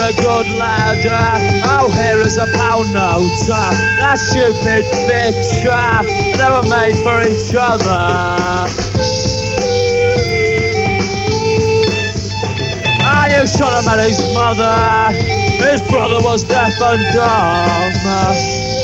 a good lad. Oh, here is a pound note. That stupid bitch. Never made for each other. You shot him at his mother. His brother was deaf and dumb.